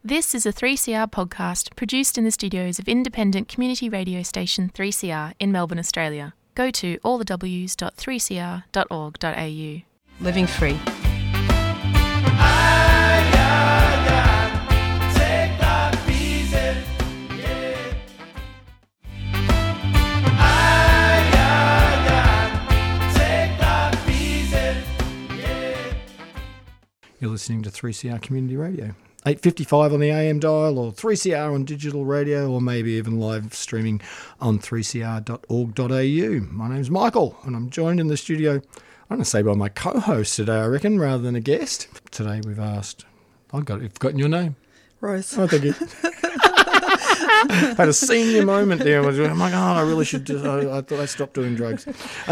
This is a 3CR podcast produced in the studios of independent community radio station 3CR in Melbourne, Australia. Go to allthews.3cr.org.au. Living free. You're listening to 3CR Community Radio. 8:55 on the AM dial, or 3CR on digital radio, or maybe even live streaming on 3cr.org.au. My name's Michael, and I'm joined in the studio, I'm going to say by my co-host today, I reckon, rather than a guest. Today we've asked, I've forgotten your name. Rose. Oh, thank you. Had a senior moment there. I'm like, I really should I thought I stopped doing drugs.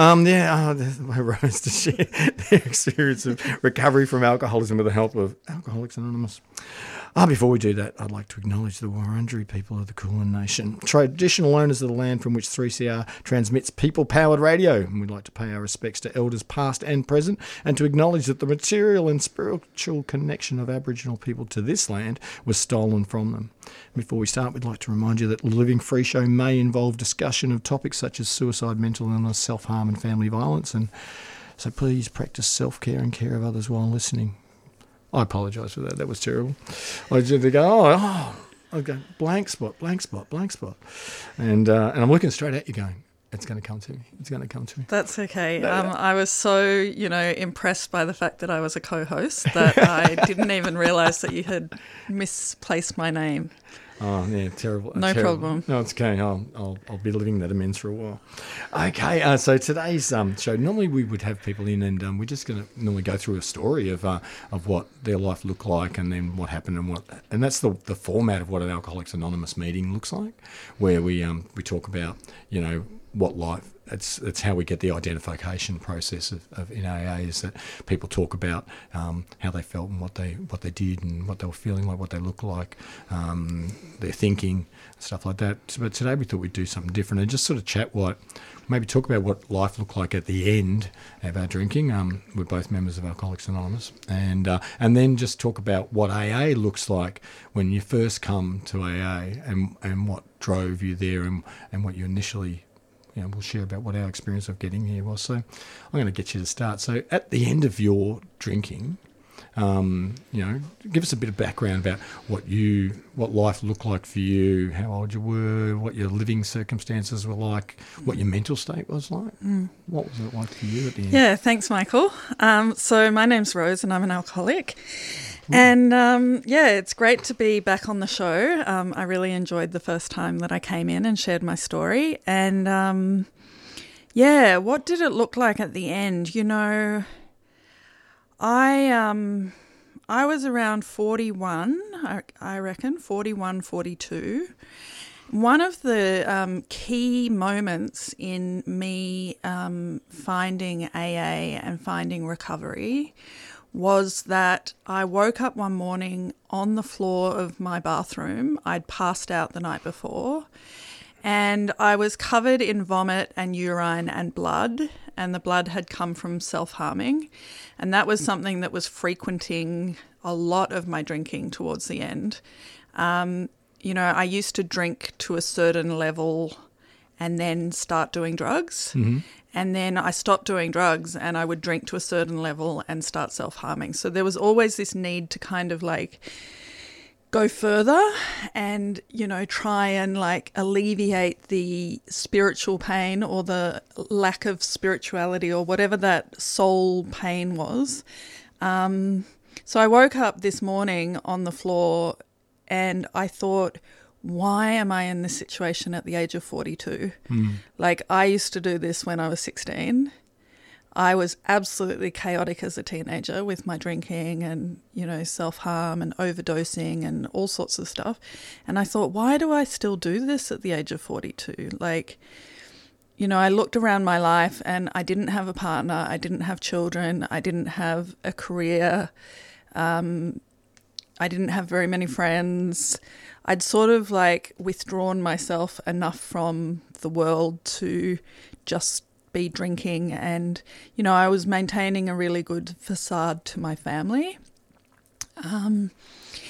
My Rose to share their experience of recovery from alcoholism with the help of Alcoholics Anonymous. Before we do that, I'd like to acknowledge the Wurundjeri people of the Kulin Nation, traditional owners of the land from which 3CR transmits people-powered radio. And we'd like to pay our respects to elders past and present, and to acknowledge that the material and spiritual connection of Aboriginal people to this land was stolen from them. Before we start, we'd like to remind you that the Living Free show may involve discussion of topics such as suicide, mental illness, self-harm and family violence, and so please practice self-care and care of others while listening. I apologise for that. That was terrible. I just go, I go, blank spot. And I'm looking straight at you going, it's going to come to me. It's going to come to me. That's okay. I was so, impressed by the fact that I was a co-host that I didn't even realise that you had misplaced my name. Oh, yeah, terrible. No terrible. problem. No, it's okay. I'll be living that amends for a while. Okay, so today's show, normally we would have people in and we're just going to normally go through a story of what their life looked like and then what happened and that's the format of what an Alcoholics Anonymous meeting looks like, where we talk about, what life. It's how we get the identification process of in AA, is that people talk about how they felt and what they did and what they were feeling like, what they look like, their thinking, stuff like that. But today we thought we'd do something different and just sort of maybe talk about what life looked like at the end of our drinking. We're both members of Alcoholics Anonymous, and then just talk about what AA looks like when you first come to AA and what drove you there and what you initially. We'll share about what our experience of getting here was. So I'm going to get you to start. So at the end of your drinking, give us a bit of background about what life looked like for you, how old you were, what your living circumstances were like, what your mental state was like. What was it like for you at the end? Yeah, thanks, Michael. So my name's Rose and I'm an alcoholic. And, it's great to be back on the show. I really enjoyed the first time that I came in and shared my story. And, what did it look like at the end? I was around 41, I reckon, 41, 42. One of the key moments in me finding AA and finding recovery was that I woke up one morning on the floor of my bathroom. I'd passed out the night before and I was covered in vomit and urine and blood, and the blood had come from self-harming, and that was something that was frequenting a lot of my drinking towards the end. I used to drink to a certain level and then start doing drugs. Mm-hmm. And then I stopped doing drugs and I would drink to a certain level and start self-harming. So there was always this need to kind of go further and, try and alleviate the spiritual pain or the lack of spirituality or whatever that soul pain was. So I woke up this morning on the floor and I thought, why am I in this situation at the age of 42? I used to do this when I was 16. I was absolutely chaotic as a teenager with my drinking and, self-harm and overdosing and all sorts of stuff. And I thought, why do I still do this at the age of 42? I looked around my life and I didn't have a partner. I didn't have children. I didn't have a career. I didn't have very many friends. I'd sort of withdrawn myself enough from the world to just be drinking, and I was maintaining a really good facade to my family.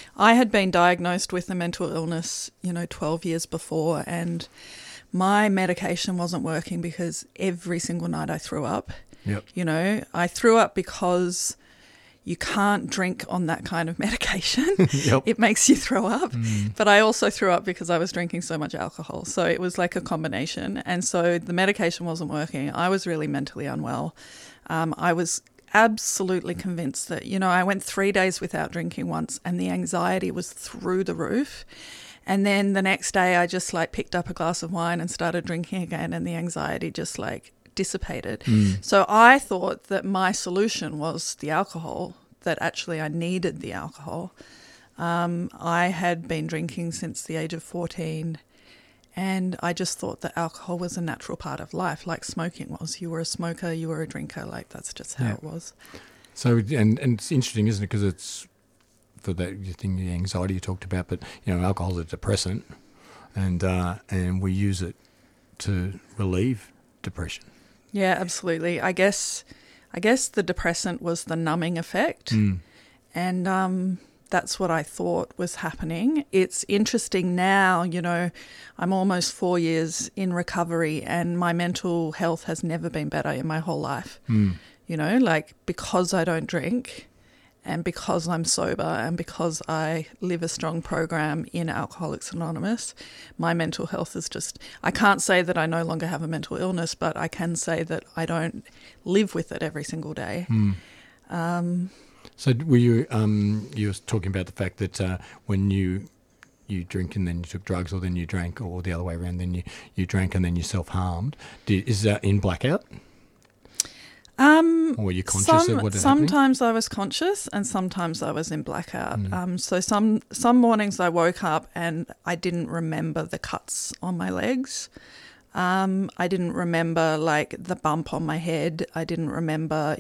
I had been diagnosed with a mental illness, 12 years before, and my medication wasn't working because every single night I threw up. Yep. I threw up because you can't drink on that kind of medication. Yep. It makes you throw up. But I also threw up because I was drinking so much alcohol. So it was like a combination. And so the medication wasn't working. I was really mentally unwell. I was absolutely convinced that, I went 3 days without drinking once and the anxiety was through the roof. And then the next day I just picked up a glass of wine and started drinking again, and the anxiety just dissipated. So I thought that my solution was the alcohol, that actually I needed the alcohol. I had been drinking since the age of 14, and I just thought that alcohol was a natural part of life, like smoking was. You were a smoker, you were a drinker, that's just how it was. So, and it's interesting, isn't it? Because it's for that thing, the anxiety you talked about, but, alcohol is a depressant, and we use it to relieve depression. Yeah, absolutely. I guess the depressant was the numbing effect, and that's what I thought was happening. It's interesting now, I'm almost 4 years in recovery and my mental health has never been better in my whole life. Because I don't drink and because I'm sober and because I live a strong program in Alcoholics Anonymous, my mental health is I can't say that I no longer have a mental illness, but I can say that I don't live with it every single day. So were you were talking about the fact that when you drink and then you took drugs, or then you drank, or the other way around, then you drank and then you self-harmed. Is that in blackout? Or were you conscious of what had sometimes happening? I was conscious and sometimes I was in blackout. So some mornings I woke up and I didn't remember the cuts on my legs. I didn't remember the bump on my head. I didn't remember,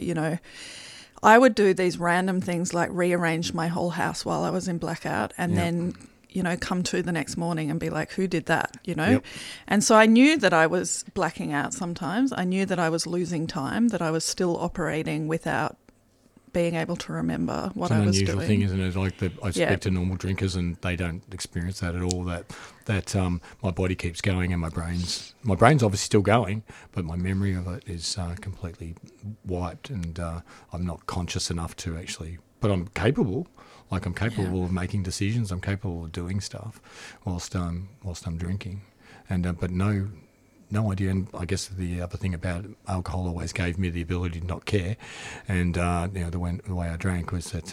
I would do these random things like rearrange my whole house while I was in blackout and then, come to the next morning and be like, who did that, Yep. And so I knew that I was blacking out sometimes. I knew that I was losing time, that I was still operating without being able to remember what I was doing. It's an unusual thing, isn't it? I speak to normal drinkers and they don't experience that at all, that my body keeps going and my brain's obviously still going, but my memory of it is completely wiped, and I'm not conscious enough to actually, but I'm capable. I'm capable of making decisions. I'm capable of doing stuff whilst I'm drinking, and but no idea. And I guess the other thing about alcohol always gave me the ability to not care, and the way I drank was that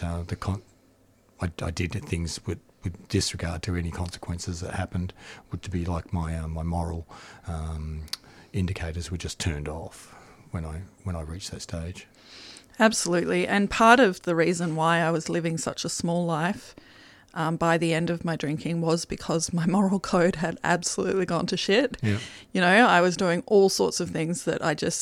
I did things with disregard to any consequences that happened. Would to be like my moral indicators were just turned off when I reached that stage. Absolutely. And part of the reason why I was living such a small life by the end of my drinking was because my moral code had absolutely gone to shit. Yeah. I was doing all sorts of things that I just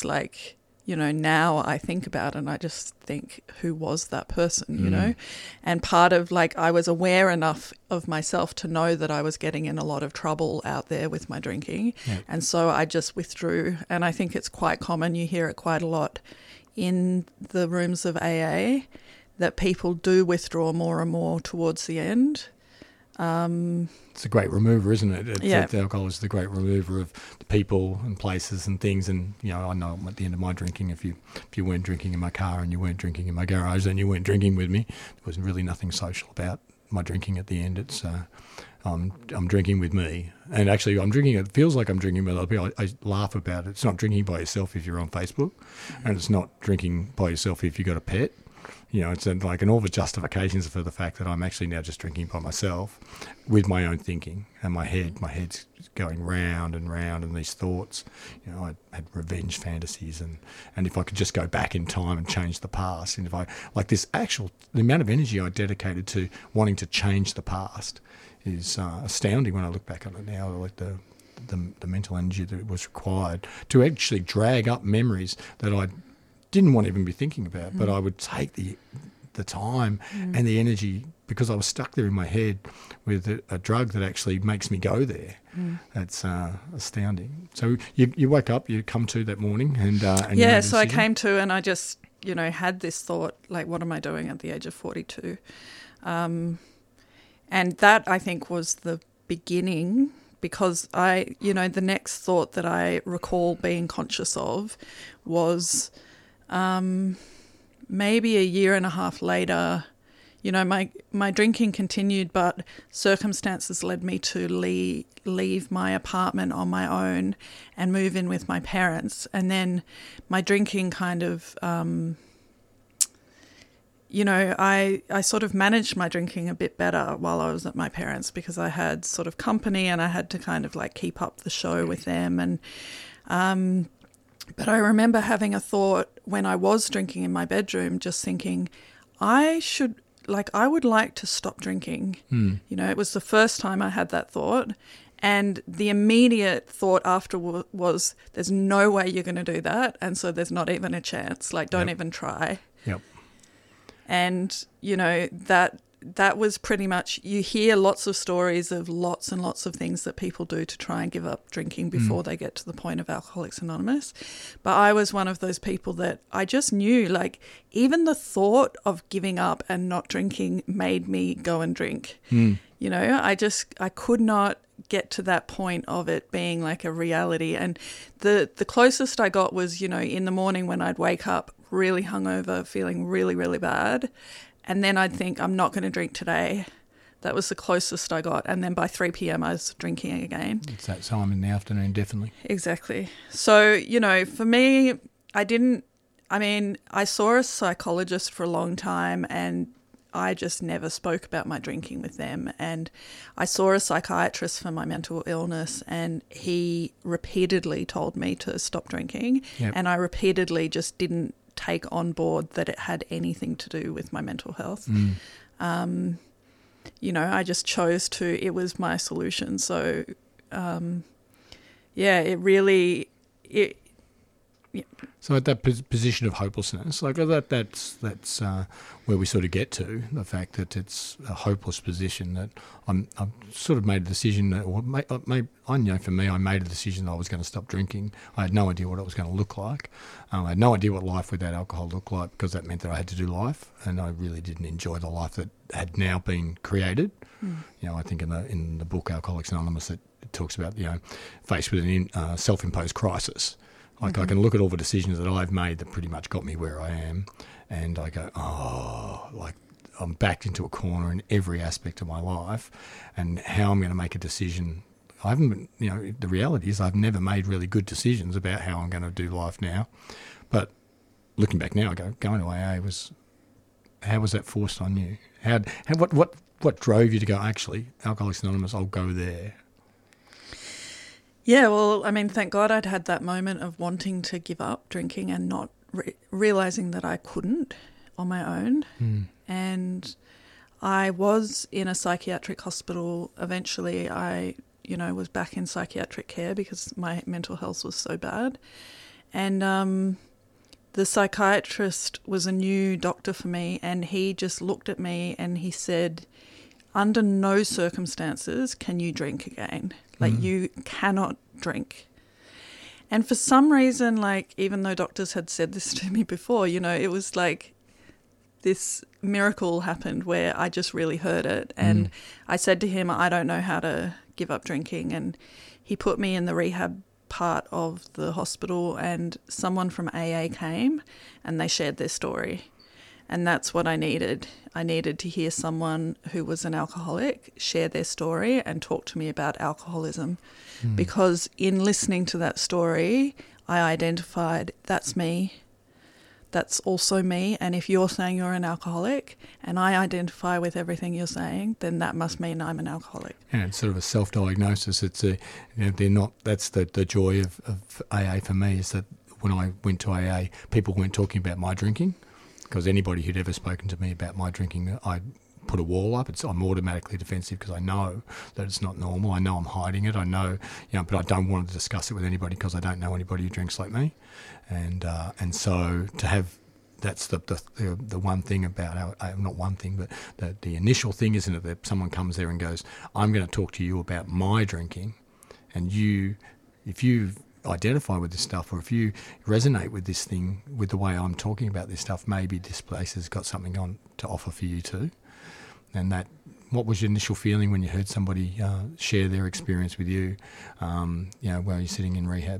now I think about and I just think, who was that person, And part of I was aware enough of myself to know that I was getting in a lot of trouble out there with my drinking. Yeah. And so I just withdrew. And I think it's quite common, you hear it quite a lot in the rooms of AA, that people do withdraw more and more towards the end. It's a great remover, isn't it? Alcohol is the great remover of the people and places and things. And I know at the end of my drinking, if you weren't drinking in my car and you weren't drinking in my garage, then you weren't drinking with me. There was really nothing social about my drinking at the end. It's I'm drinking with me, and actually I'm drinking. It feels like I'm drinking with other people. I laugh about it. It's not drinking by yourself if you're on Facebook, and it's not drinking by yourself if you've got a pet. It's and all the justifications for the fact that I'm actually now just drinking by myself with my own thinking, and my head's going round and round, and these thoughts. I had revenge fantasies, and if I could just go back in time and change the past, and if I the amount of energy I dedicated to wanting to change the past is astounding when I look back on it now. The mental energy that was required to actually drag up memories that I didn't want to even be thinking about, but I would take the time and the energy, because I was stuck there in my head with a drug that actually makes me go there. That's astounding. So you wake up, you come to that morning, and so I came to, and I just had this thought, what am I doing at the age of 42? And that, I think, was the beginning, because the next thought that I recall being conscious of was maybe a year and a half later, my drinking continued, but circumstances led me to leave my apartment on my own and move in with my parents. And then my drinking kind of, I sort of managed my drinking a bit better while I was at my parents, because I had sort of company and I had to kind of like keep up the show with them. And but I remember having a thought when I was drinking in my bedroom, just thinking, I would like to stop drinking. It was the first time I had that thought. And the immediate thought after was, there's no way you're going to do that. And so there's not even a chance. Like, don't even try. Yep. And, that was pretty much, you hear lots of stories of lots and lots of things that people do to try and give up drinking before they get to the point of Alcoholics Anonymous. But I was one of those people that I just knew, like, even the thought of giving up and not drinking made me go and drink. I could not get to that point of it being like a reality. And the closest I got was, in the morning when I'd wake up really hungover, feeling really, really bad. And then I'd think, I'm not going to drink today. That was the closest I got. And then by 3 p.m. I was drinking again. It's that time in the afternoon, definitely. Exactly. So, for me, I saw a psychologist for a long time, and I just never spoke about my drinking with them. And I saw a psychiatrist for my mental illness, and he repeatedly told me to stop drinking. Yep. And I repeatedly just didn't take on board that it had anything to do with my mental health. I just chose to, it was my solution. So, So at that position of hopelessness, like that's where we sort of get to, the fact that it's a hopeless position, that I've sort of made a decision that, I know for me, I made a decision that I was going to stop drinking. I had no idea what it was going to look like. I had no idea what life without alcohol looked like, because that meant that I had to do life, and I really didn't enjoy the life that had now been created. I think in the book Alcoholics Anonymous, it talks about, faced with an self-imposed crisis. Like, I can look at all the decisions that I've made that pretty much got me where I am, and I go, I'm backed into a corner in every aspect of my life, and how I'm going to make a decision. I haven't been, the reality is I've never made really good decisions about how I'm going to do life now. But looking back now, I go, going to AA how was that forced on you? What drove you to go, actually, Alcoholics Anonymous, I'll go there? Yeah, well, thank God I'd had that moment of wanting to give up drinking and not realising that I couldn't on my own. And I was in a psychiatric hospital. Eventually I, was back in psychiatric care because my mental health was so bad. And the psychiatrist was a new doctor for me, and he just looked at me and he said, under no circumstances can you drink again. Like, you cannot drink. And for some reason, like, even though doctors had said this to me before, it was like this miracle happened where I just really heard it. And I said to him, I don't know how to give up drinking. And he put me in the rehab part of the hospital, and someone from AA came and they shared their story. And that's what I needed. I needed to hear someone who was an alcoholic share their story and talk to me about alcoholism. Because in listening to that story, I identified, that's me. That's also me. And if you're saying you're an alcoholic and I identify with everything you're saying, then that must mean I'm an alcoholic. And it's sort of a self-diagnosis. It's they're not. That's the joy of AA for me, is that when I went to AA, people weren't talking about my drinking. Because anybody who'd ever spoken to me about my drinking, I'd put a wall up. I'm automatically defensive because I know that it's not normal. I know I'm hiding it. I know, but I don't want to discuss it with anybody because I don't know anybody who drinks like me. And so to have, that's the one thing about not one thing, but the initial thing, isn't it, that someone comes there and goes, I'm going to talk to you about my drinking, and if you identify with this stuff, or if you resonate with this thing, with the way I'm talking about this stuff, maybe this place has got something on to offer for you too. And that what was your initial feeling when you heard somebody share their experience with you, while you're sitting in rehab?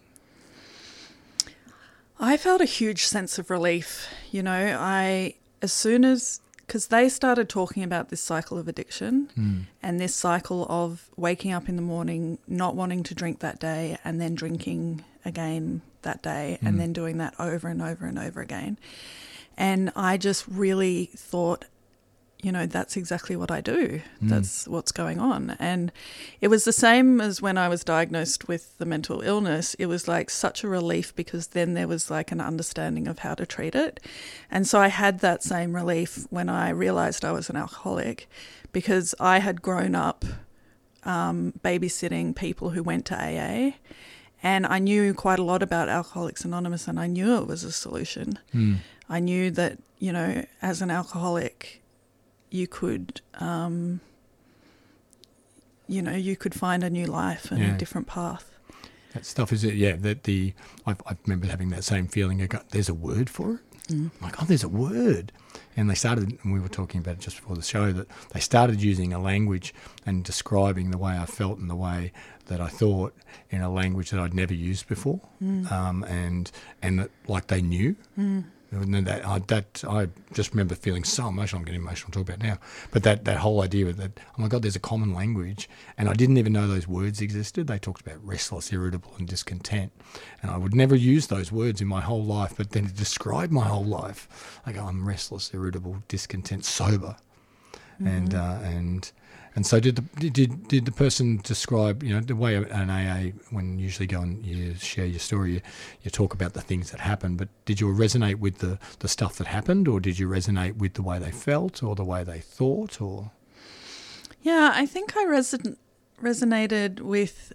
I felt a huge sense of relief. Because they started talking about this cycle of addiction and this cycle of waking up in the morning, not wanting to drink that day, and then drinking again that day, and then doing that over and over and over again. And I just really thought, that's exactly what I do. That's what's going on. And it was the same as when I was diagnosed with the mental illness. It was like such a relief, because then there was like an understanding of how to treat it. And so I had that same relief when I realised I was an alcoholic, because I had grown up babysitting people who went to AA, and I knew quite a lot about Alcoholics Anonymous, and I knew it was a solution. I knew that, as an alcoholic, you could, you could find a new life and a different path. That stuff is it, I remember having that same feeling. There's a word for it. I'm like, there's a word. And they started, and we were talking about it just before the show, that they started using a language and describing the way I felt and the way that I thought in a language that I'd never used before, and that, like, they knew. And then I just remember feeling so emotional. I'm getting emotional to talk about it now. But that whole idea that, oh my God, there's a common language, and I didn't even know those words existed. They talked about restless, irritable, and discontent, and I would never use those words in my whole life. But then it described my whole life. Like, I'm restless, irritable, discontent, sober, and so did the person describe, the way an AA, when you usually go and you share your story, you talk about the things that happened, but did you resonate with the stuff that happened, or did you resonate with the way they felt or the way they thought? Or Yeah, I think I resonated with,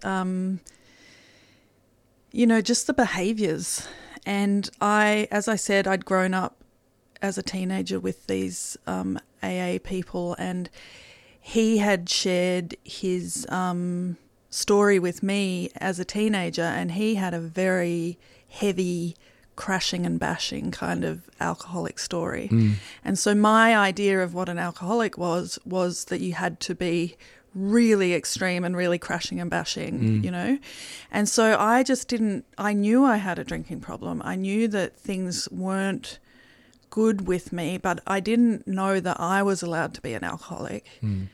just the behaviours. And as I said, I'd grown up as a teenager with these AA people, and he had shared his story with me as a teenager, and he had a very heavy crashing and bashing kind of alcoholic story. And so my idea of what an alcoholic was that you had to be really extreme and really crashing and bashing, And so I knew I had a drinking problem. I knew that things weren't good with me, but I didn't know that I was allowed to be an alcoholic,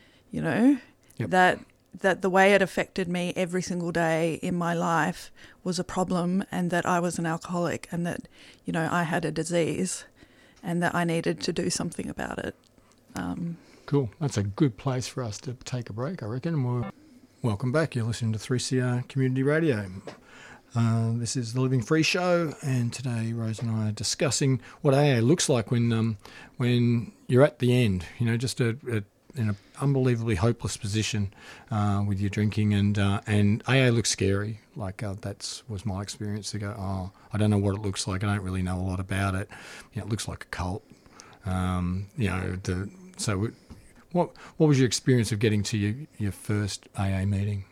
that the way it affected me every single day in my life was a problem, and that I was an alcoholic, and that, I had a disease, and that I needed to do something about it. Cool. That's a good place for us to take a break, I reckon. Welcome back. You're listening to 3CR Community Radio. This is the Living Free Show, and today Rose and I are discussing what AA looks like when you're at the end, just in an unbelievably hopeless position with your drinking, and AA looks scary. Like that was my experience, to go, I don't know what it looks like. I don't really know a lot about it. It looks like a cult. What was your experience of getting to your first AA meeting?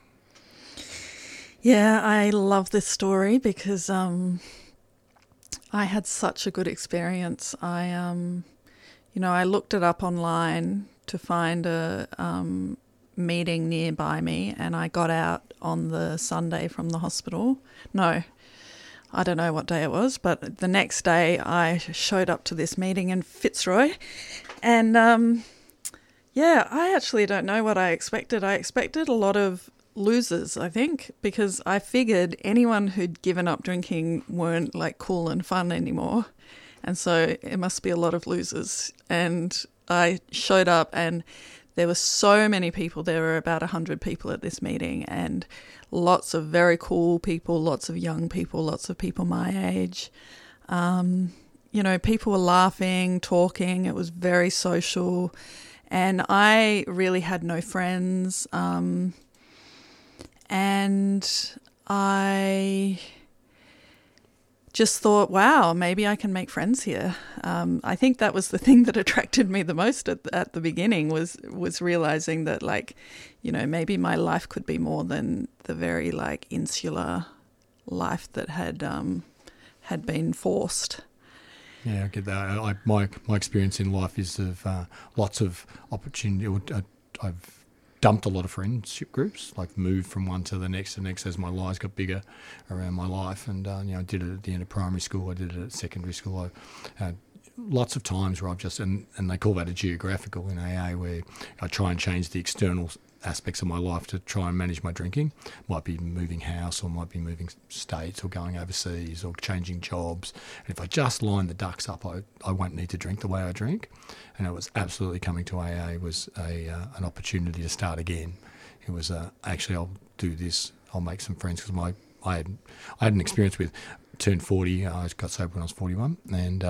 Yeah, I love this story because I had such a good experience. I looked it up online to find a meeting nearby me, and I got out on the Sunday from the hospital. No, I don't know what day it was, but the next day I showed up to this meeting in Fitzroy, and I actually don't know what I expected. I expected a lot of losers, I think, because I figured anyone who'd given up drinking weren't like cool and fun anymore, and so it must be a lot of losers. And I showed up, and there were so many people. There were about 100 people at this meeting, and lots of very cool people, lots of young people, lots of people my age. People were laughing, talking. It was very social, and I really had no friends. And I just thought, wow, maybe I can make friends here. I think that was the thing that attracted me the most at the beginning was realizing that, maybe my life could be more than the very insular life that had been forced. Yeah, I get that. My experience in life is of lots of opportunity. I've dumped a lot of friendship groups, like moved from one to the next as my lives got bigger around my life. And I did it at the end of primary school. I did it at secondary school. Lots of times where I've just and they call that a geographical in AA, where I try and change the external aspects of my life to try and manage my drinking. Might be moving house, or might be moving states, or going overseas, or changing jobs. And if I just line the ducks up, I won't need to drink the way I drink. And it was absolutely coming to AA was an opportunity to start again. It was actually, I'll do this, I'll make some friends, because I had an experience with turned 40. I got sober when I was 41,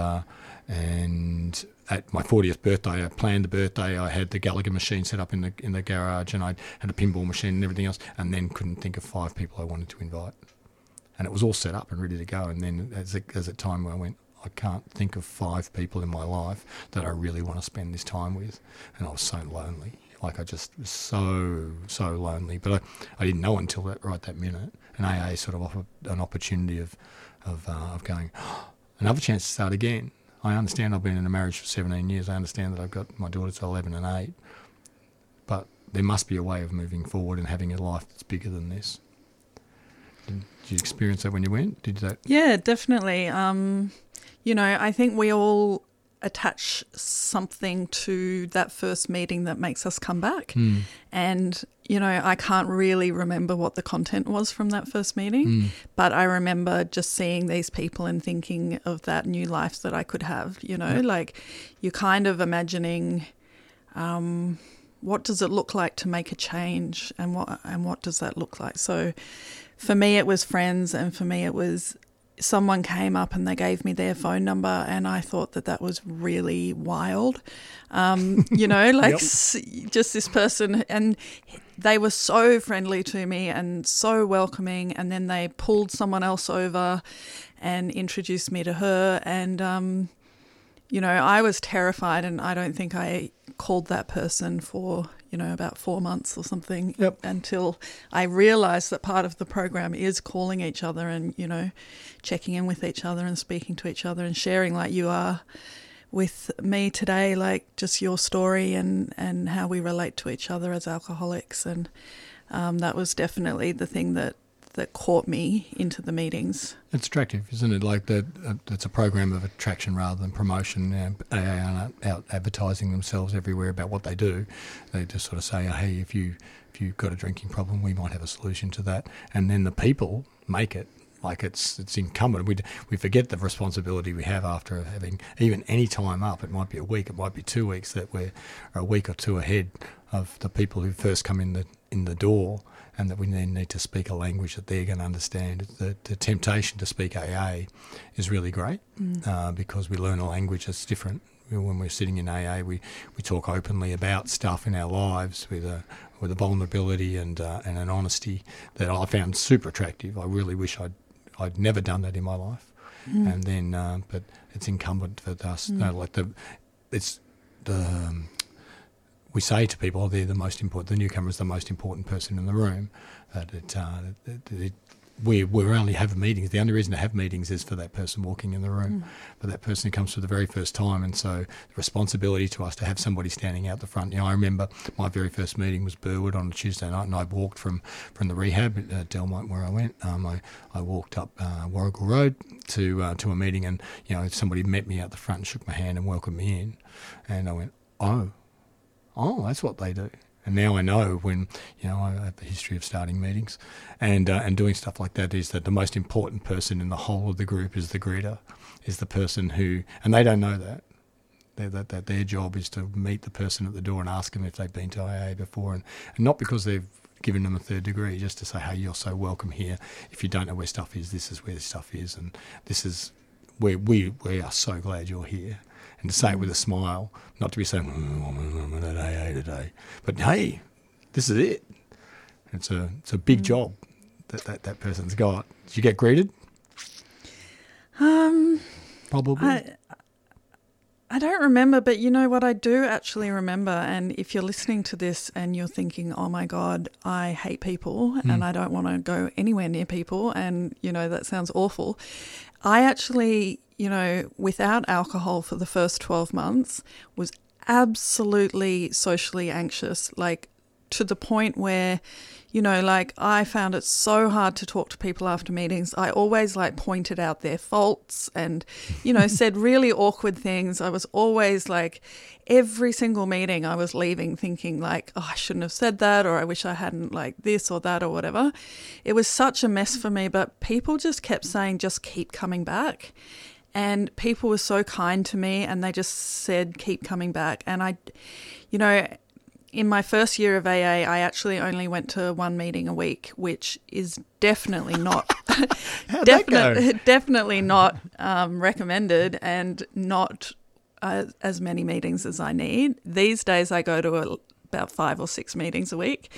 and at my 40th birthday, I planned the birthday. I had the Gallagher machine set up in the garage, and I had a pinball machine and everything else, and then couldn't think of 5 people I wanted to invite. And it was all set up and ready to go. And then as a time where I went, I can't think of 5 people in my life that I really want to spend this time with. And I was so lonely. Like, I just was so lonely. But I didn't know until that minute. And AA sort of offered an opportunity of going, another chance to start again. I understand I've been in a marriage for 17 years. I understand that I've got my daughters 11 and 8. But there must be a way of moving forward and having a life that's bigger than this. Did you experience that when you went? Yeah, definitely. I think we all attach something to that first meeting that makes us come back. And, I can't really remember what the content was from that first meeting, but I remember just seeing these people and thinking of that new life that I could have, like you're kind of imagining what does it look like to make a change, and what does that look like? So for me, it was friends, and for me, it was someone came up and they gave me their phone number, and I thought that was really wild. Just this person, and they were so friendly to me and so welcoming, and then they pulled someone else over and introduced me to her, and I was terrified, and I don't think I called that person for about 4 months or something, until I realised that part of the program is calling each other and, checking in with each other and speaking to each other and sharing, like you are with me today, like just your story and how we relate to each other as alcoholics. And that was definitely the thing that caught me into the meetings. It's attractive, isn't it? Like it's a program of attraction rather than promotion. AA aren't out advertising themselves everywhere about what they do. They just sort of say, hey, if you've got a drinking problem, we might have a solution to that. And then the people make it. Like it's incumbent. We forget the responsibility we have after having even any time up. It might be a week, it might be 2 weeks, that we're a week or two ahead of the people who first come in the door, and that we then need to speak a language that they're going to understand. The temptation to speak AA is really great because we learn a language that's different. When we're sitting in AA, we talk openly about stuff in our lives with a vulnerability and an honesty that I found super attractive. I really wish I'd never done that in my life. And then, but it's incumbent for us. We say to people, they're the most important. The newcomer is the most important person in the room. We only have meetings. The only reason to have meetings is for that person walking in the room, for that person who comes for the very first time. And so the responsibility to us to have somebody standing out the front. I remember my very first meeting was Burwood on a Tuesday night, and I walked from the rehab at Delmont where I went. I walked up Warrigal Road to a meeting, and somebody met me out the front and shook my hand and welcomed me in, and I went, oh, that's what they do. And now I know when, I have the history of starting meetings and doing stuff like that, is that the most important person in the whole of the group is the greeter, is the person who, and they don't know that. That their job is to meet the person at the door and ask them if they've been to AA before, and not because they've given them a third degree, just to say, hey, you're so welcome here. If you don't know where stuff is, this is where the stuff is, and this is where we are so glad you're here. And to say it with a smile, not to be saying, I'm at AA today. But hey, this is it. It's a big job that person's got. Did you get greeted? Probably. I don't remember, but you know what, I do actually remember, and if you're listening to this and you're thinking, oh my God, I hate people and I don't want to go anywhere near people and, you know, that sounds awful. I actually, you know, without alcohol for the first 12 months was absolutely socially anxious, like to the point where, you know, like I found it so hard to talk to people after meetings. I always like pointed out their faults and, you know, said really awkward things. I was always like, every single meeting I was leaving thinking like, oh, I shouldn't have said that, or I wish I hadn't like this or that or whatever. It was such a mess for me, but people just kept saying, just keep coming back. And people were so kind to me and they just said, keep coming back. And I, you know, in my first year of AA, I actually only went to one meeting a week, which is definitely not definitely not recommended, and not as many meetings as I need. These days I go to about 5 or 6 meetings a week.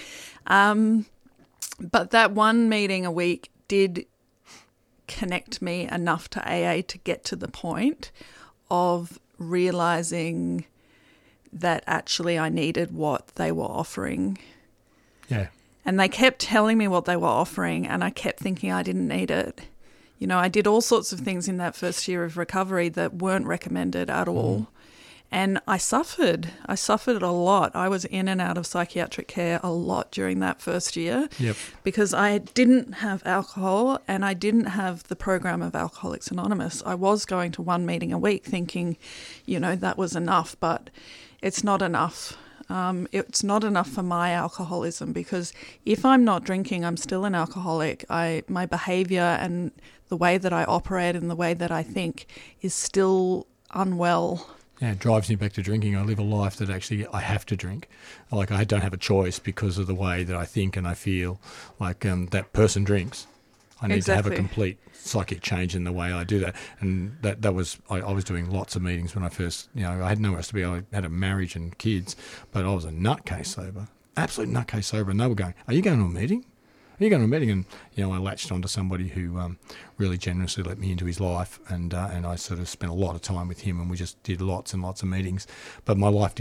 But that one meeting a week did connect me enough to AA to get to the point of realising that actually I needed what they were offering. Yeah. And they kept telling me what they were offering and I kept thinking I didn't need it. You know, I did all sorts of things in that first year of recovery that weren't recommended at all. And I suffered. I suffered a lot. I was in and out of psychiatric care a lot during that first year because I didn't have alcohol and I didn't have the program of Alcoholics Anonymous. I was going to one meeting a week thinking, you know, that was enough, but it's not enough. It's not enough for my alcoholism, because if I'm not drinking, I'm still an alcoholic. My behaviour and the way that I operate and the way that I think is still unwell. Yeah, it drives me back to drinking. I live a life that actually I have to drink. Like I don't have a choice because of the way that I think and I feel. Like that person drinks. I need to have a complete psychic change in the way I do that. And that was, I was doing lots of meetings when I first, you know, I had nowhere else to be. I had a marriage and kids, but I was a nutcase sober, absolute nutcase sober. And they were going, are you going to a meeting? Are you going to a meeting? And, you know, I latched onto somebody who really generously let me into his life, and I sort of spent a lot of time with him, and we just did lots and lots of meetings. But my life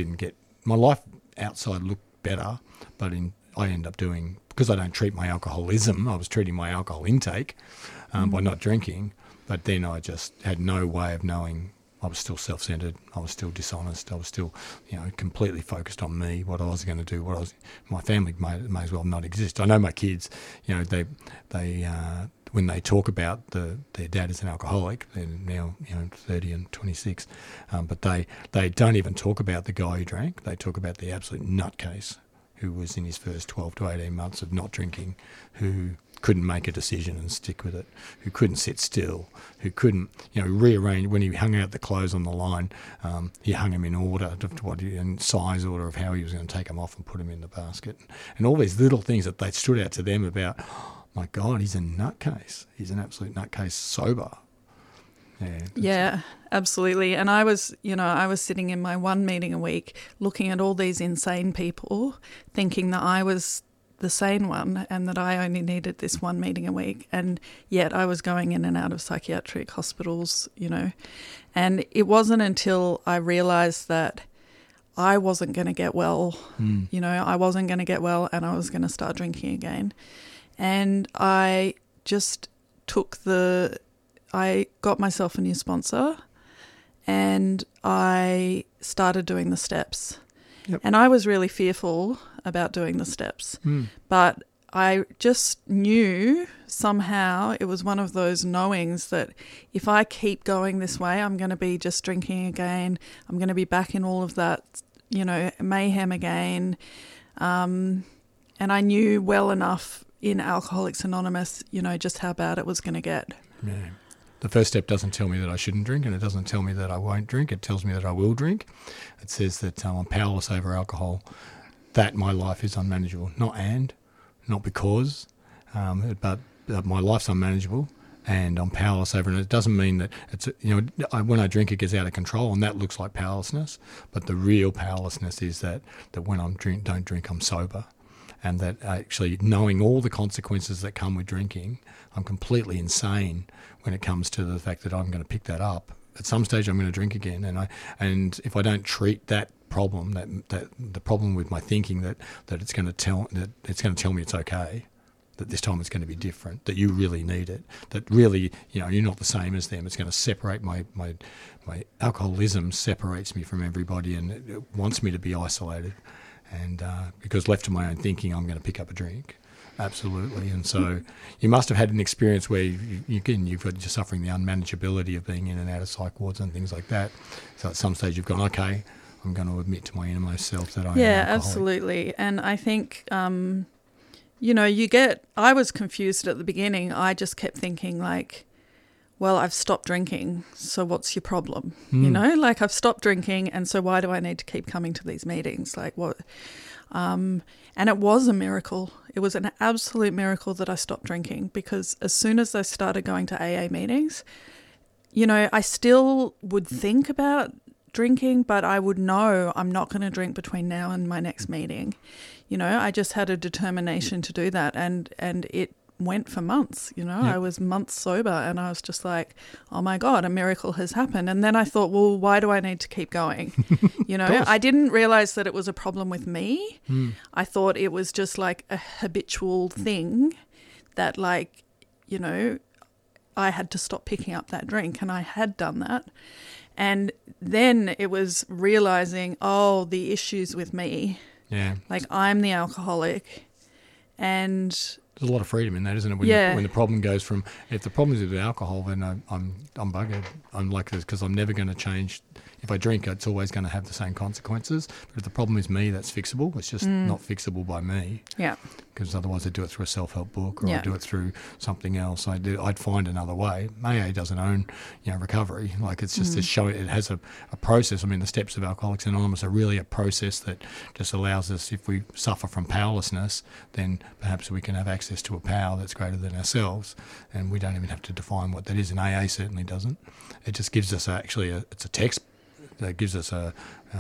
outside looked better, but I ended up doing, because I don't treat my alcoholism, I was treating my alcohol intake by not drinking, but then I just had no way of knowing. I was still self-centered. I was still dishonest. I was still, you know, completely focused on me, what I was going to do, my family may as well not exist. I know my kids, you know, they when they talk about their dad as an alcoholic, they're now, you know, 30 and 26, but they don't even talk about the guy who drank. They talk about the absolute nutcase who was in his first 12 to 18 months of not drinking, who couldn't make a decision and stick with it, who couldn't sit still, who couldn't, you know, rearrange. When he hung out the clothes on the line, he hung them in order, in size order of how he was going to take them off and put them in the basket. And all these little things that they stood out to them about, oh, my God, he's a nutcase. He's an absolute nutcase sober. Yeah, absolutely. And I was sitting in my one meeting a week looking at all these insane people, thinking that I was the sane one and that I only needed this one meeting a week. And yet I was going in and out of psychiatric hospitals, you know. And it wasn't until I realised that I wasn't going to get well, you know, I wasn't going to get well and I was going to start drinking again. And I just I got myself a new sponsor and I started doing the steps. Yep. And I was really fearful about doing the steps. But I just knew somehow, it was one of those knowings that if I keep going this way, I'm going to be just drinking again. I'm going to be back in all of that, you know, mayhem again. And I knew well enough in Alcoholics Anonymous, you know, just how bad it was going to get. Yeah. The first step doesn't tell me that I shouldn't drink, and it doesn't tell me that I won't drink. It tells me that I will drink. It says that I'm powerless over alcohol, that my life is unmanageable. Not because, but my life's unmanageable and I'm powerless over it. And it doesn't mean that it's, you know, when I drink it gets out of control, and that looks like powerlessness. But the real powerlessness is that when I don't drink, I'm sober. And that actually knowing all the consequences that come with drinking, I'm completely insane when it comes to the fact that I'm going to pick that up at some stage I'm going to drink again, and if I don't treat that problem, that the problem with my thinking that it's going to tell me it's okay, that this time it's going to be different, that you really need it, that really, you're not the same as them. It's going to separate my alcoholism separates me from everybody, and it wants me to be isolated. And because left to my own thinking, I'm going to pick up a drink. Absolutely. And so you must have had an experience where you're suffering the unmanageability of being in and out of psych wards and things like that. So at some stage you've gone, okay, I'm going to admit to my innermost self that I am an alcoholic. Absolutely. And I think, I was confused at the beginning. I just kept thinking like, well, I've stopped drinking, so what's your problem? I've stopped drinking, and so why do I need to keep coming to these meetings? Like what? And it was a miracle. It was an absolute miracle that I stopped drinking, because as soon as I started going to AA meetings, I still would think about drinking, but I would know I'm not going to drink between now and my next meeting. I just had a determination to do that, and it went for months. Yep. I was months sober, and I was just like, oh my God, a miracle has happened. And then I thought, well, why do I need to keep going? I didn't realize that it was a problem with me. I thought it was just like a habitual thing that I had to stop picking up that drink, and I had done that. And then it was realizing, the issue's with me. Yeah. Like I'm the alcoholic, and there's a lot of freedom in that, isn't it? When the problem goes from, if the problem is with alcohol, then I'm buggered. I'm like this because I'm never going to change. If I drink, it's always going to have the same consequences. But if the problem is me, that's fixable. It's just not fixable by me. Yeah. Because otherwise I'd do it through a self-help book, or I'd do it through something else. I'd find another way. AA doesn't own, recovery. Like it's just it has a process. I mean, the steps of Alcoholics Anonymous are really a process that just allows us, if we suffer from powerlessness, then perhaps we can have access to a power that's greater than ourselves, and we don't even have to define what that is. And AA certainly doesn't. It just gives us it's a text that gives us a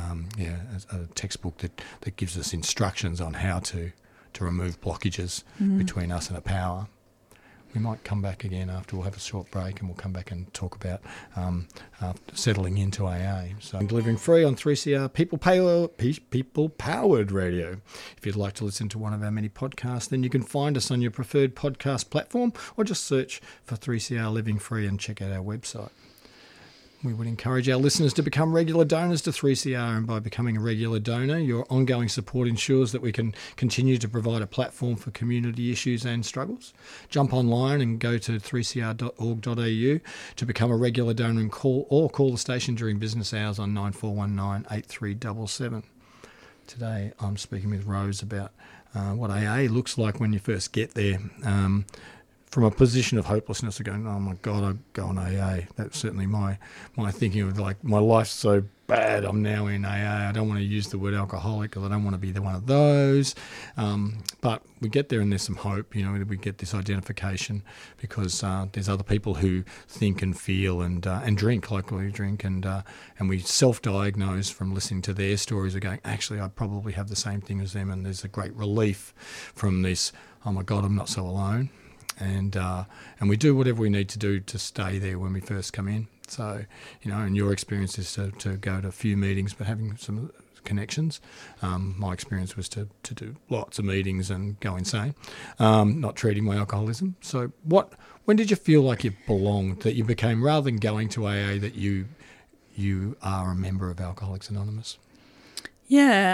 textbook that gives us instructions on how to remove blockages between us and a power. We might come back again after. We'll have a short break, and we'll come back and talk about settling into AA. So, delivering free on 3CR People Powered Radio. If you'd like to listen to one of our many podcasts, then you can find us on your preferred podcast platform, or just search for 3CR Living Free and check out our website. We would encourage our listeners to become regular donors to 3CR, and by becoming a regular donor, your ongoing support ensures that we can continue to provide a platform for community issues and struggles. Jump online and go to 3cr.org.au to become a regular donor and call the station during business hours on 9419 8377. Today I'm speaking with Rose about what AA looks like when you first get there. From a position of hopelessness, of going, oh my God, I go on AA. That's certainly my thinking of like, my life's so bad, I'm now in AA. I don't want to use the word alcoholic because I don't want to be one of those. But we get there and there's some hope, we get this identification because there's other people who think and feel and drink like we drink, and we self-diagnose from listening to their stories of going, actually, I probably have the same thing as them, and there's a great relief from this, oh my God, I'm not so alone. And we do whatever we need to do to stay there when we first come in. So, and your experience is to go to a few meetings, but having some connections. My experience was to do lots of meetings and go insane, not treating my alcoholism. So when did you feel like you belonged, that you became, rather than going to AA, that you are a member of Alcoholics Anonymous? Yeah,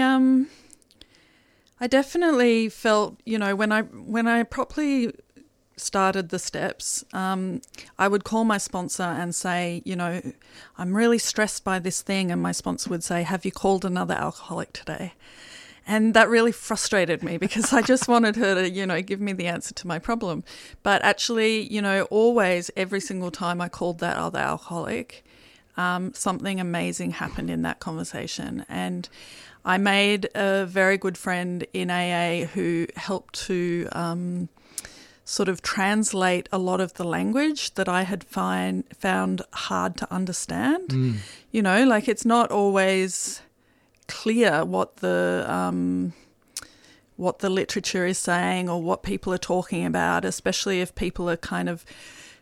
I definitely felt, when I properly started the steps, I would call my sponsor and say, I'm really stressed by this thing, and my sponsor would say, have you called another alcoholic today? And that really frustrated me because I just wanted her to, give me the answer to my problem. But actually, always, every single time I called that other alcoholic, something amazing happened in that conversation. And I made a very good friend in AA who helped to sort of translate a lot of the language that I had found hard to understand. It's not always clear what the literature is saying or what people are talking about, especially if people are kind of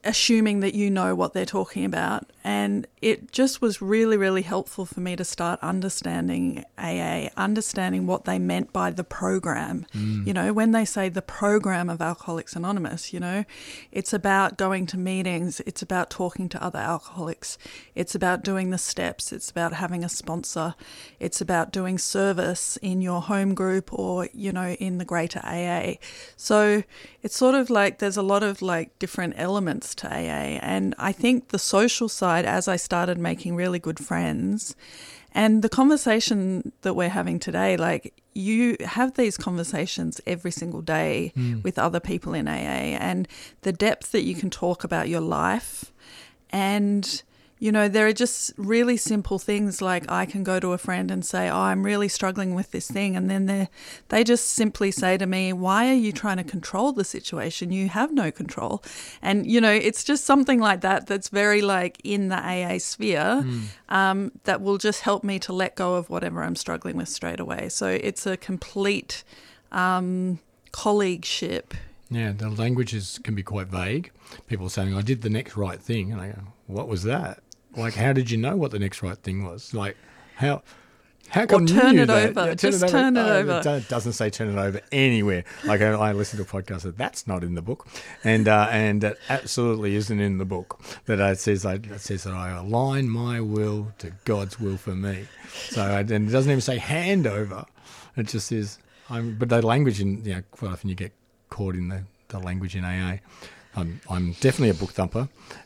assuming that you know what they're talking about. And it just was really, really helpful for me to start understanding AA, understanding what they meant by the program. You know, when they say the program of Alcoholics Anonymous, you know, it's about going to meetings, it's about talking to other alcoholics, it's about doing the steps, it's about having a sponsor, it's about doing service in your home group or, you know, in the greater AA. So it's sort of like there's a lot of like different elements to AA. And I think the social side, as I started making really good friends, and the conversation that we're having today, like you have these conversations every single day with other people in AA, and the depth that you can talk about your life. And, you know, there are just really simple things like I can go to a friend and say, oh, I'm really struggling with this thing. And then they just simply say to me, why are you trying to control the situation? You have no control. And, you know, it's just something like that that's very like in the AA sphere that will just help me to let go of whatever I'm struggling with straight away. So it's a complete colleagueship. Yeah, the languages can be quite vague. People are saying, I did the next right thing. And I go, what was that? Like, how did you know what the next right thing was? Like, how come you turn knew it that? over. Yeah, Just turn it over. It doesn't say turn it over anywhere. Like, I listened to a podcast that that's not in the book, and that absolutely isn't in the book. That it says that I align my will to God's will for me. So and it doesn't even say hand over. It just says but the language quite often you get caught in the language in AA. I'm definitely a book thumper,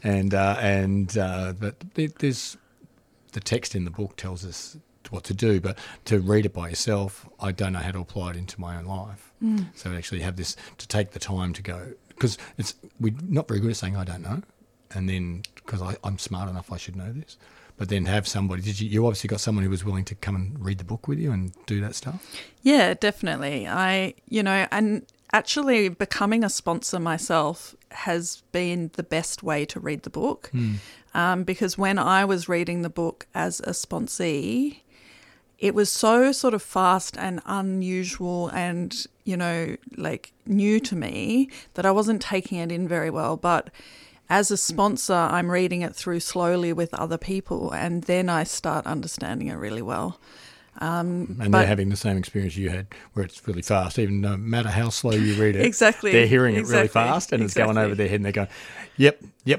but there's the text in the book tells us what to do, but to read it by yourself, I don't know how to apply it into my own life. So I actually have this to take the time to go, because we're not very good at saying I don't know, and then because I'm smart enough I should know this, but then have somebody. You obviously got someone who was willing to come and read the book with you and do that stuff? Yeah, definitely. And actually becoming a sponsor myself has been the best way to read the book because when I was reading the book as a sponsee, it was so sort of fast and unusual and, you know, like new to me that I wasn't taking it in very well. But as a sponsor, I'm reading it through slowly with other people and then I start understanding it really well. They're having the same experience you had where it's really fast, even no matter how slow you read it. Exactly. They're hearing it really fast and it's going over their head and they're going, yep. Yeah,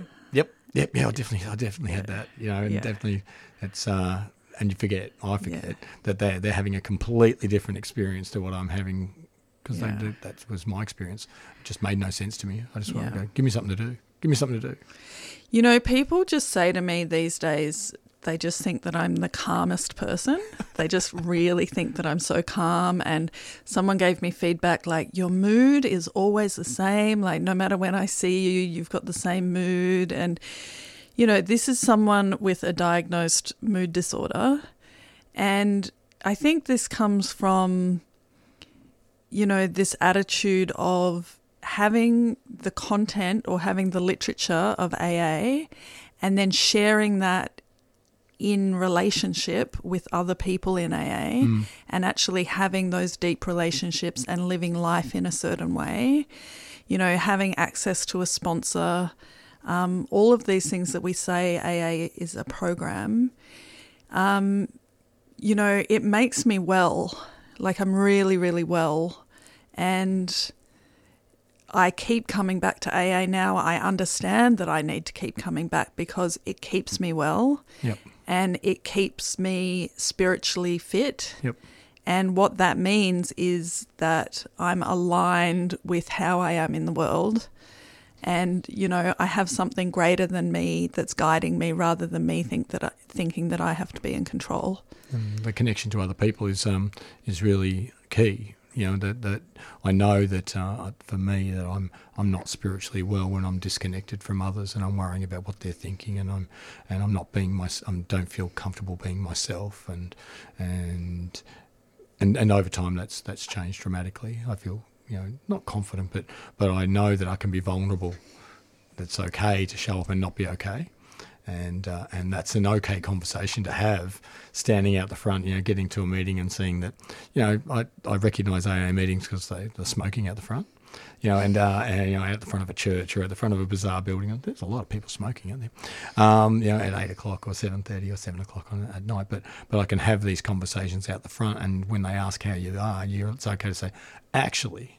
I definitely had that, you know, and definitely it's, and you forget, I forget that they're having a completely different experience to what I'm having because that was my experience. It just made no sense to me. I just wanted to go, give me something to do. Give me something to do. You know, people just say to me these days, they just think that I'm the calmest person. They just really think that I'm so calm. And someone gave me feedback like, your mood is always the same. Like, no matter when I see you, you've got the same mood. And, you know, this is someone with a diagnosed mood disorder. And I think this comes from, you know, this attitude of having the content or having the literature of AA and then sharing that in relationship with other people in AA and actually having those deep relationships and living life in a certain way, you know, having access to a sponsor, all of these things that we say AA is a program, you know, it makes me well, like I'm really, really well. And I keep coming back to AA now. I understand that I need to keep coming back because it keeps me well. Yep. And it keeps me spiritually fit. Yep. And what that means is that I'm aligned with how I am in the world. And, you know, I have something greater than me that's guiding me rather than me thinking that I have to be in control. And the connection to other people is really key. You know, that I know that for me that I'm not spiritually well when I'm disconnected from others and I'm worrying about what they're thinking and I'm not being don't feel comfortable being myself and over time that's changed dramatically. I feel, you know, not confident but I know that I can be vulnerable. That's okay to show up and not be okay. And that's an okay conversation to have, standing out the front, getting to a meeting and seeing that, I recognise AA meetings because they're smoking out the front, and at the front of a church or at the front of a bazaar building, there's a lot of people smoking out there, at 8 o'clock or 7:30 or 7 o'clock at night. But I can have these conversations out the front, and when they ask how you are, it's okay to say, actually.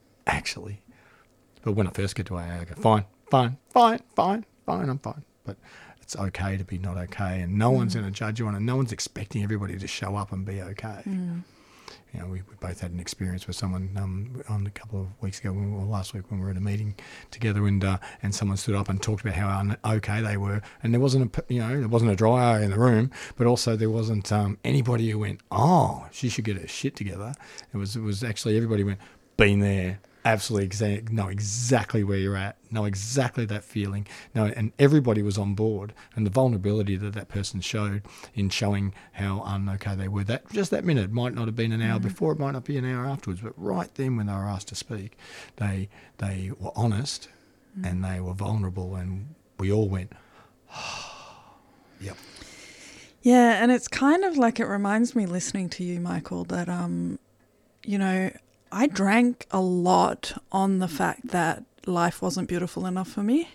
But when I first get to AA, I go, fine, I'm fine. But it's okay to be not okay, and no one's going to judge you on it. No one's expecting everybody to show up and be okay. We both had an experience with someone on a couple of weeks ago, last week when we were at a meeting together, and someone stood up and talked about how okay they were, and there wasn't a dry eye in the room, but also there wasn't anybody who went, oh, she should get her shit together. It was actually everybody went, been there. Absolutely, know exactly where you're at, know exactly that feeling, and everybody was on board. And the vulnerability that person showed in showing how okay they were, that minute might not have been an hour before, it might not be an hour afterwards, but right then when they were asked to speak, they were honest and they were vulnerable, and we all went, yep. Yeah, and it's kind of like, it reminds me listening to you, Michael, that I drank a lot on the fact that life wasn't beautiful enough for me.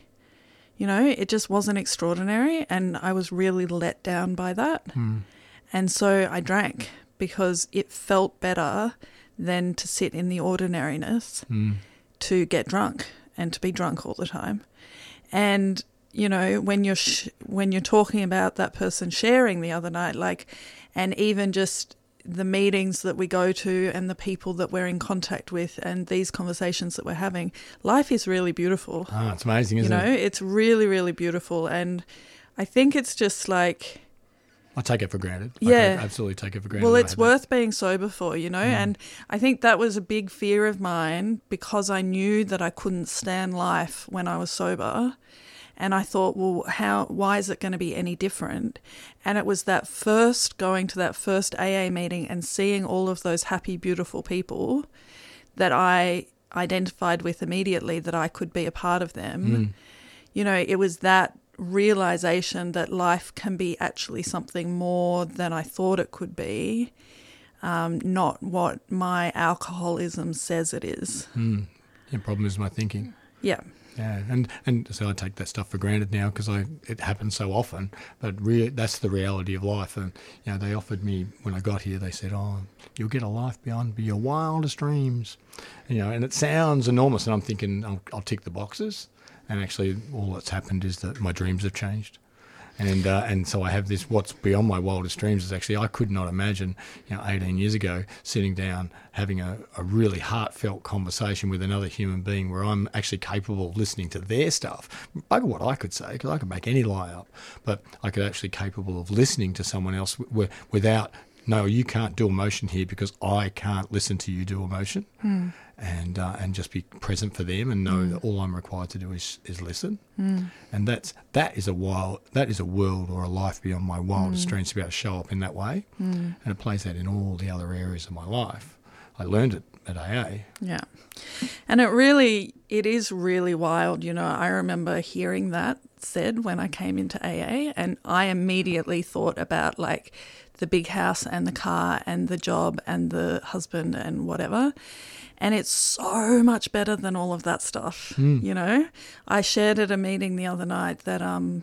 It just wasn't extraordinary, and I was really let down by that. And so I drank because it felt better than to sit in the ordinariness to get drunk and to be drunk all the time. And, when you're talking about that person sharing the other night, and even just the meetings that we go to and the people that we're in contact with and these conversations that we're having, life is really beautiful. Oh, it's amazing, isn't it? It's really, really beautiful. And I think it's just I take it for granted. Yeah. I absolutely take it for granted. Well, it's worth being sober for, and I think that was a big fear of mine, because I knew that I couldn't stand life when I was sober. And I thought, well, why is it going to be any different? And it was going to that first AA meeting and seeing all of those happy, beautiful people that I identified with immediately, that I could be a part of them. It was that realization that life can be actually something more than I thought it could be, not what my alcoholism says it is. The problem is my thinking. Yeah. Yeah, and so I take that stuff for granted now because it happens so often. But that's the reality of life. And they offered me when I got here. They said, "Oh, you'll get a life beyond your wildest dreams." And it sounds enormous. And I'm thinking, I'll tick the boxes. And actually, all that's happened is that my dreams have changed. And so I have this, what's beyond my wildest dreams is actually, I could not imagine, 18 years ago, sitting down, having a really heartfelt conversation with another human being where I'm actually capable of listening to their stuff. Bugger what I could say, because I could make any lie up, but I could actually capable of listening to someone else without, no, you can't do emotion here because I can't listen to you do emotion. And just be present for them and know that all I'm required to do is listen. And that is a world or a life beyond my wildest dreams to be able to show up in that way. And it plays out in all the other areas of my life. I learned it at AA. Yeah. And it is really wild. I remember hearing that said when I came into AA, and I immediately thought about the big house and the car and the job and the husband and whatever. And it's so much better than all of that stuff, I shared at a meeting the other night that,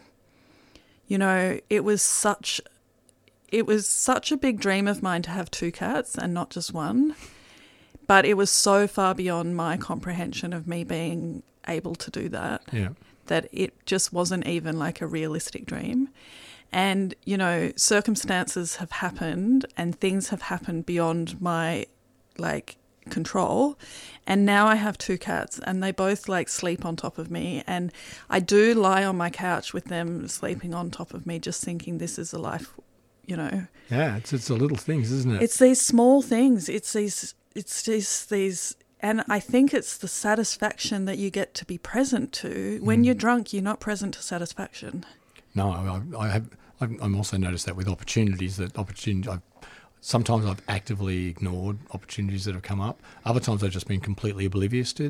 it was such a big dream of mine to have 2 cats and not just one. But it was so far beyond my comprehension of me being able to do that, that it just wasn't even a realistic dream. And, circumstances have happened and things have happened beyond my, control, and now I have 2 cats and they both sleep on top of me, and I do lie on my couch with them sleeping on top of me, just thinking this is a life, Yeah, it's the little things, isn't it? It's these small things. It's these, and I think it's the satisfaction that you get to be present to. When you're drunk, you're not present to satisfaction. No, I'm also noticed that with opportunities, sometimes I've actively ignored opportunities that have come up. Other times I've just been completely oblivious to them.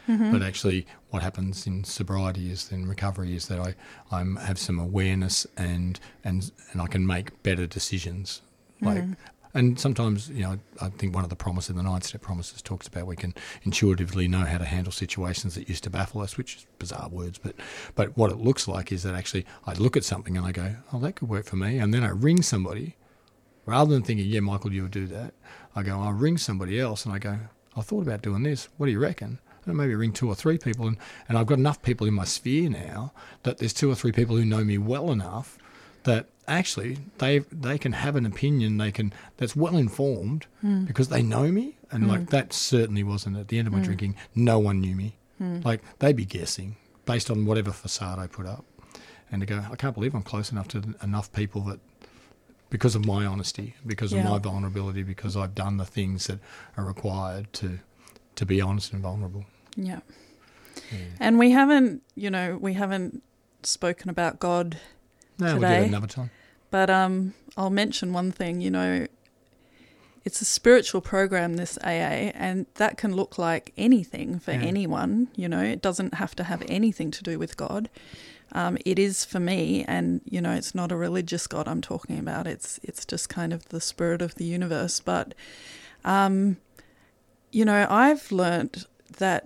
But actually what happens in sobriety is then recovery is that I have some awareness and I can make better decisions. And sometimes, I think one of the promise in the 9-step promises talks about we can intuitively know how to handle situations that used to baffle us, which is bizarre words, but what it looks like is that actually I look at something and I go, oh, that could work for me, and then I ring somebody. Rather than thinking, yeah, Michael, you would do that, I go, I'll ring somebody else and I go, I thought about doing this. What do you reckon? And maybe ring 2 or 3 people, and I've got enough people in my sphere now that there's 2 or 3 people who know me well enough that actually they can have an opinion that's well informed because they know me, and like that certainly wasn't at the end of my drinking. No one knew me. Like they'd be guessing based on whatever facade I put up, and to go, I can't believe I'm close enough to enough people that. Because of my honesty, because of my vulnerability, because I've done the things that are required to be honest and vulnerable. Yeah. And we haven't spoken about God today. We'll do it another time. But I'll mention one thing, it's a spiritual program, this AA, and that can look like anything for anyone, it doesn't have to have anything to do with God. It is for me, and, it's not a religious God I'm talking about. It's just kind of the spirit of the universe. But, I've learnt that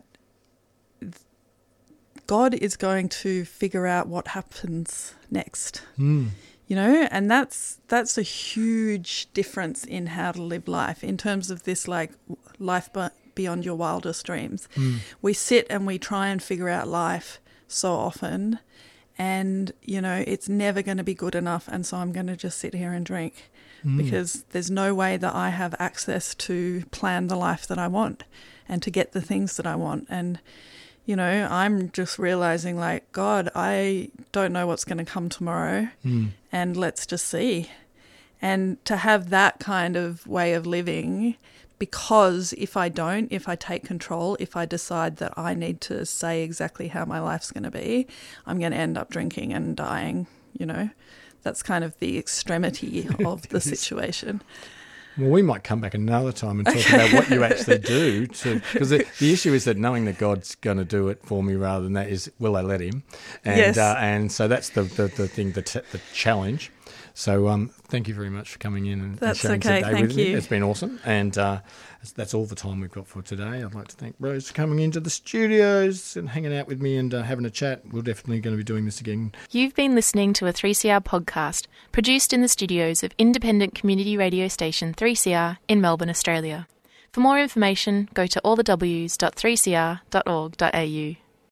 God is going to figure out what happens next, and that's a huge difference in how to live life in terms of this, like, life beyond your wildest dreams. We sit and we try and figure out life so often. And, it's never going to be good enough, and so I'm going to just sit here and drink because there's no way that I have access to plan the life that I want and to get the things that I want. And, I'm just realising, like, God, I don't know what's going to come tomorrow, and let's just see. And to have that kind of way of living, because if I take control, if I decide that I need to say exactly how my life's going to be, I'm going to end up drinking and dying, That's kind of the extremity of the situation. Well, we might come back another time and talk about what you actually do. Because the issue is that knowing that God's going to do it for me rather than that is, will I let him? And, and so that's the thing, the challenge. So thank you very much for coming in and sharing today with me. It's been awesome. And that's all the time we've got for today. I'd like to thank Rose for coming into the studios and hanging out with me and having a chat. We're definitely going to be doing this again. You've been listening to a 3CR podcast produced in the studios of independent community radio station 3CR in Melbourne, Australia. For more information, go to allthews.3cr.org.au.